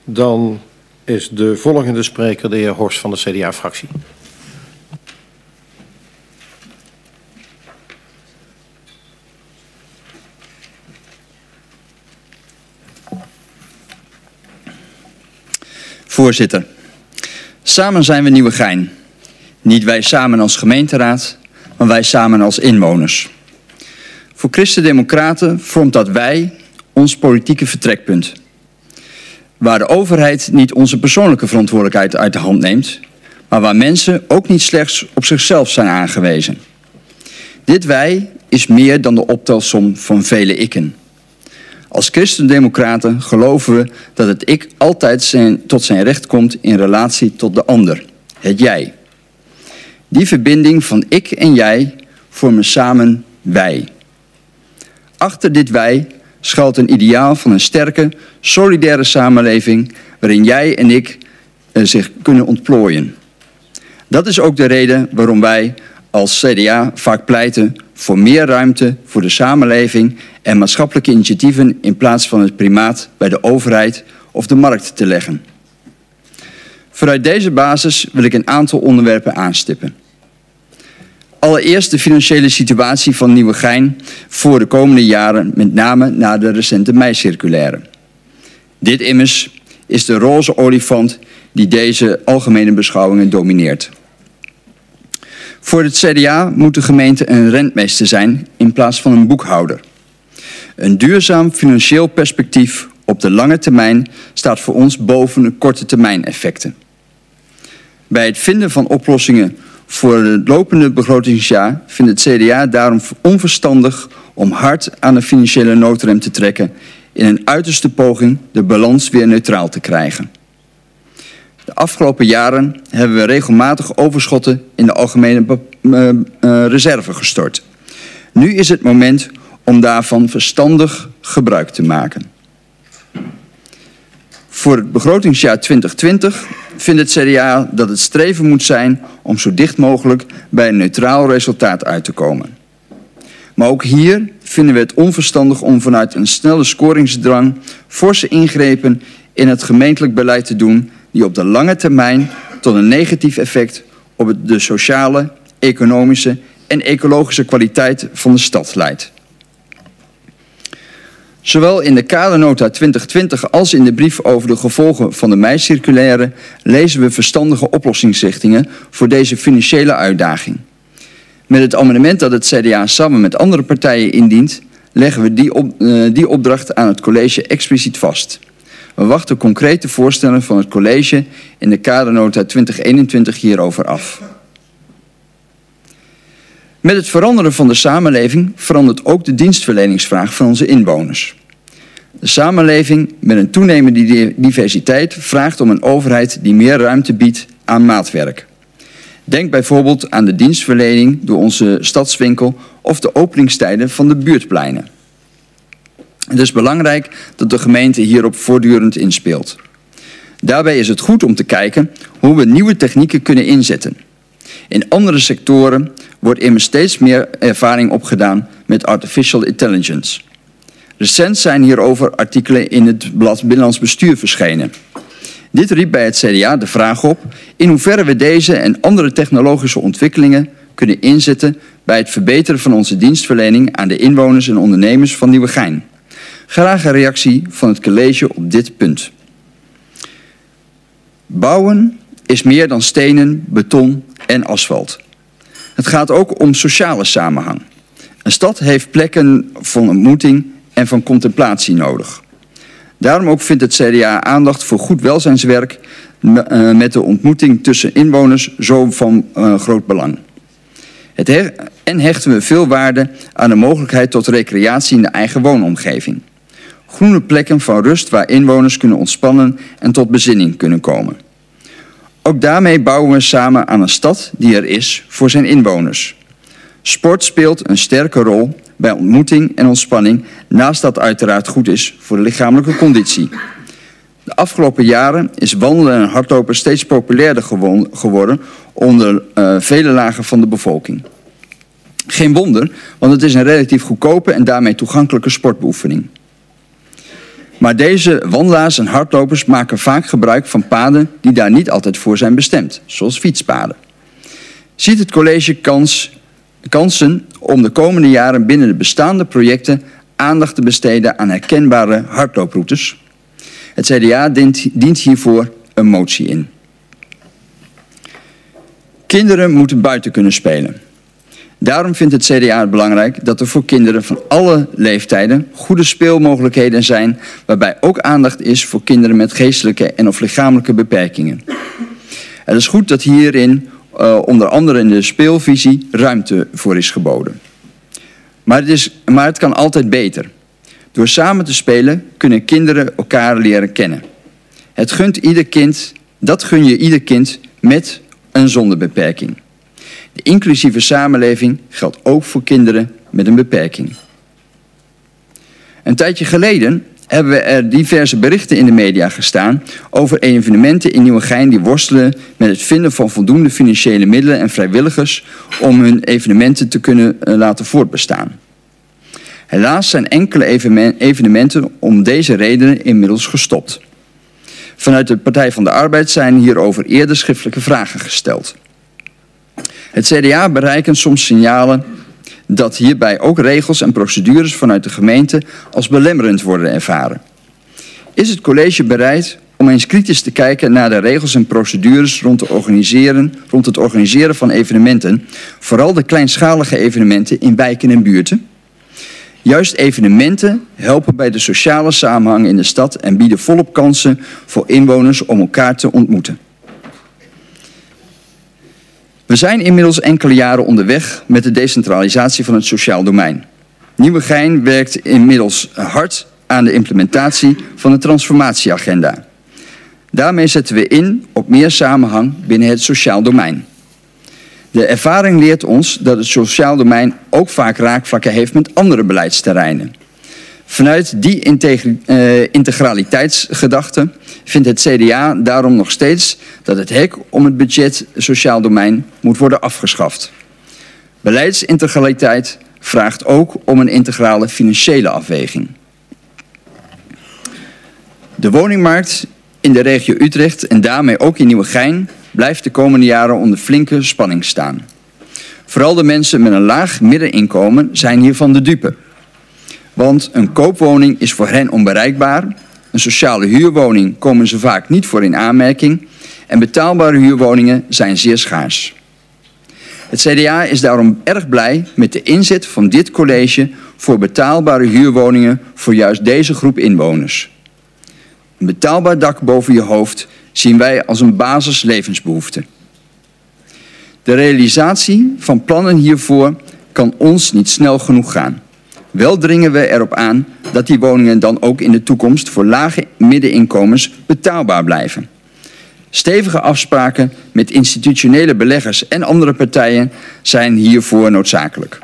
Dan is de volgende spreker de heer Horst van de CDA-fractie. Voorzitter, samen zijn we Nieuwegein. Niet wij samen als gemeenteraad, maar wij samen als inwoners. Voor Christen-Democraten vormt dat wij ons politieke vertrekpunt. Waar de overheid niet onze persoonlijke verantwoordelijkheid uit de hand neemt, maar waar mensen ook niet slechts op zichzelf zijn aangewezen. Dit wij is meer dan de optelsom van vele ikken. Als Christen-Democraten geloven we dat het ik altijd tot zijn recht komt in relatie tot de ander, het jij. Die verbinding van ik en jij vormen samen wij. Achter dit wij schuilt een ideaal van een sterke, solidaire samenleving waarin jij en ik zich kunnen ontplooien. Dat is ook de reden waarom wij als CDA vaak pleiten voor meer ruimte voor de samenleving en maatschappelijke initiatieven in plaats van het primaat bij de overheid of de markt te leggen. Vanuit deze basis wil ik een aantal onderwerpen aanstippen. Allereerst de financiële situatie van Nieuwegein voor de komende jaren, met name na de recente meicirculaire. Dit immers is de roze olifant die deze algemene beschouwingen domineert. Voor het CDA moet de gemeente een rentmeester zijn in plaats van een boekhouder. Een duurzaam financieel perspectief op de lange termijn staat voor ons boven de korte termijn effecten. Bij het vinden van oplossingen voor het lopende begrotingsjaar vindt het CDA daarom onverstandig om hard aan de financiële noodrem te trekken in een uiterste poging de balans weer neutraal te krijgen. De afgelopen jaren hebben we regelmatig overschotten in de algemene reserve gestort. Nu is het moment om daarvan verstandig gebruik te maken. Voor het begrotingsjaar 2020 vindt het CDA dat het streven moet zijn om zo dicht mogelijk bij een neutraal resultaat uit te komen. Maar ook hier vinden we het onverstandig om vanuit een snelle scoringsdrang forse ingrepen in het gemeentelijk beleid te doen die op de lange termijn tot een negatief effect op de sociale, economische en ecologische kwaliteit van de stad leidt. Zowel in de kadernota 2020 als in de brief over de gevolgen van de meicirculaire lezen we verstandige oplossingsrichtingen voor deze financiële uitdaging. Met het amendement dat het CDA samen met andere partijen indient, leggen we die opdracht aan het college expliciet vast. We wachten concrete voorstellen van het college in de kadernota 2021 hierover af. Met het veranderen van de samenleving verandert ook de dienstverleningsvraag van onze inwoners. De samenleving met een toenemende diversiteit vraagt om een overheid die meer ruimte biedt aan maatwerk. Denk bijvoorbeeld aan de dienstverlening door onze stadswinkel of de openingstijden van de buurtpleinen. Het is belangrijk dat de gemeente hierop voortdurend inspeelt. Daarbij is het goed om te kijken hoe we nieuwe technieken kunnen inzetten. In andere sectoren wordt immers steeds meer ervaring opgedaan met artificial intelligence. Recent zijn hierover artikelen in het blad Binnenlands Bestuur verschenen. Dit riep bij het CDA de vraag op in hoeverre we deze en andere technologische ontwikkelingen kunnen inzetten bij het verbeteren van onze dienstverlening aan de inwoners en ondernemers van Nieuwegein. Graag een reactie van het college op dit punt. Bouwen is meer dan stenen, beton en asfalt. Het gaat ook om sociale samenhang. Een stad heeft plekken van ontmoeting en van contemplatie nodig. Daarom ook vindt het CDA aandacht voor goed welzijnswerk met de ontmoeting tussen inwoners zo van groot belang. En hechten we veel waarde aan de mogelijkheid tot recreatie in de eigen woonomgeving. Groene plekken van rust waar inwoners kunnen ontspannen en tot bezinning kunnen komen. Ook daarmee bouwen we samen aan een stad die er is voor zijn inwoners. Sport speelt een sterke rol bij ontmoeting en ontspanning, naast dat uiteraard goed is voor de lichamelijke conditie. De afgelopen jaren is wandelen en hardlopen steeds populairder geworden onder vele lagen van de bevolking. Geen wonder, want het is een relatief goedkope en daarmee toegankelijke sportbeoefening. Maar deze wandelaars en hardlopers maken vaak gebruik van paden die daar niet altijd voor zijn bestemd, zoals fietspaden. Ziet het college kansen om de komende jaren binnen de bestaande projecten aandacht te besteden aan herkenbare hardlooproutes? Het CDA dient hiervoor een motie in. Kinderen moeten buiten kunnen spelen. Daarom vindt het CDA het belangrijk dat er voor kinderen van alle leeftijden goede speelmogelijkheden zijn, waarbij ook aandacht is voor kinderen met geestelijke en of lichamelijke beperkingen. Het is goed dat hierin, onder andere in de speelvisie, ruimte voor is geboden. Maar het kan altijd beter. Door samen te spelen kunnen kinderen elkaar leren kennen. Dat gun je ieder kind met en zonder beperking. De inclusieve samenleving geldt ook voor kinderen met een beperking. Een tijdje geleden hebben er diverse berichten in de media gestaan over evenementen in Nieuwegein die worstelen met het vinden van voldoende financiële middelen en vrijwilligers om hun evenementen te kunnen laten voortbestaan. Helaas zijn enkele evenementen om deze redenen inmiddels gestopt. Vanuit de Partij van de Arbeid zijn hierover eerder schriftelijke vragen gesteld. Het CDA bereiken soms signalen dat hierbij ook regels en procedures vanuit de gemeente als belemmerend worden ervaren. Is het college bereid om eens kritisch te kijken naar de regels en procedures rond het organiseren van evenementen, vooral de kleinschalige evenementen in wijken en buurten? Juist evenementen helpen bij de sociale samenhang in de stad en bieden volop kansen voor inwoners om elkaar te ontmoeten. We zijn inmiddels enkele jaren onderweg met de decentralisatie van het sociaal domein. Nieuwegein werkt inmiddels hard aan de implementatie van de transformatieagenda. Daarmee zetten we in op meer samenhang binnen het sociaal domein. De ervaring leert ons dat het sociaal domein ook vaak raakvlakken heeft met andere beleidsterreinen. Vanuit die integraliteitsgedachte vindt het CDA daarom nog steeds dat het hek om het budget sociaal domein moet worden afgeschaft. Beleidsintegraliteit vraagt ook om een integrale financiële afweging. De woningmarkt in de regio Utrecht en daarmee ook in Nieuwegein blijft de komende jaren onder flinke spanning staan. Vooral de mensen met een laag middeninkomen zijn hiervan de dupe. Want een koopwoning is voor hen onbereikbaar, een sociale huurwoning komen ze vaak niet voor in aanmerking en betaalbare huurwoningen zijn zeer schaars. Het CDA is daarom erg blij met de inzet van dit college voor betaalbare huurwoningen voor juist deze groep inwoners. Een betaalbaar dak boven je hoofd zien wij als een basislevensbehoefte. De realisatie van plannen hiervoor kan ons niet snel genoeg gaan. Wel dringen we erop aan dat die woningen dan ook in de toekomst voor lage middeninkomens betaalbaar blijven. Stevige afspraken met institutionele beleggers en andere partijen zijn hiervoor noodzakelijk.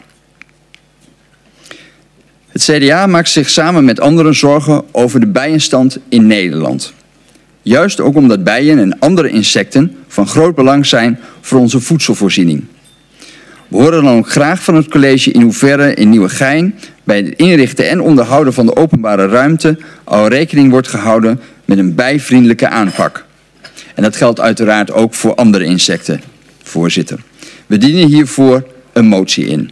Het CDA maakt zich samen met anderen zorgen over de bijenstand in Nederland. Juist ook omdat bijen en andere insecten van groot belang zijn voor onze voedselvoorziening. We horen dan ook graag van het college in hoeverre in Nieuwegein bij het inrichten en onderhouden van de openbare ruimte al rekening wordt gehouden met een bijvriendelijke aanpak. En dat geldt uiteraard ook voor andere insecten, voorzitter. We dienen hiervoor een motie in.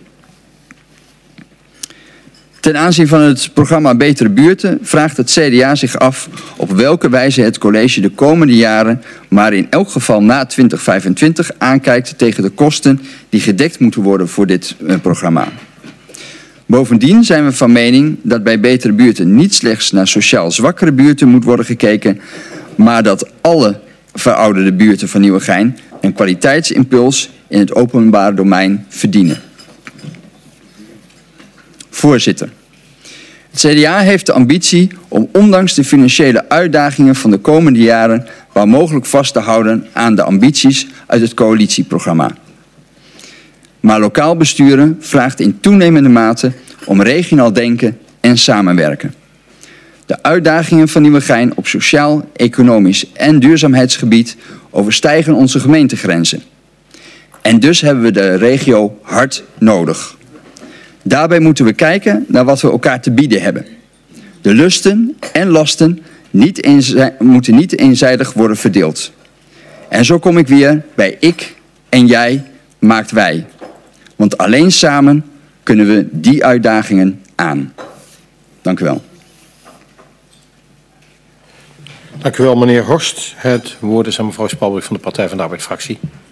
Ten aanzien van het programma Betere Buurten vraagt het CDA zich af op welke wijze het college de komende jaren, maar in elk geval na 2025, aankijkt tegen de kosten die gedekt moeten worden voor dit programma. Bovendien zijn we van mening dat bij Betere Buurten niet slechts naar sociaal zwakkere buurten moet worden gekeken, maar dat alle verouderde buurten van Nieuwegein een kwaliteitsimpuls in het openbare domein verdienen. Voorzitter, het CDA heeft de ambitie om ondanks de financiële uitdagingen van de komende jaren waar mogelijk vast te houden aan de ambities uit het coalitieprogramma. Maar lokaal besturen vraagt in toenemende mate om regionaal denken en samenwerken. De uitdagingen van Nieuwegein op sociaal, economisch en duurzaamheidsgebied overstijgen onze gemeentegrenzen. En dus hebben we de regio hard nodig. Daarbij moeten we kijken naar wat we elkaar te bieden hebben. De lusten en lasten moeten niet eenzijdig worden verdeeld. En zo kom ik weer bij ik en jij maakt wij. Want alleen samen kunnen we die uitdagingen aan. Dank u wel. Dank u wel, meneer Horst. Het woord is aan mevrouw Spalberg van de Partij van de Arbeid-fractie.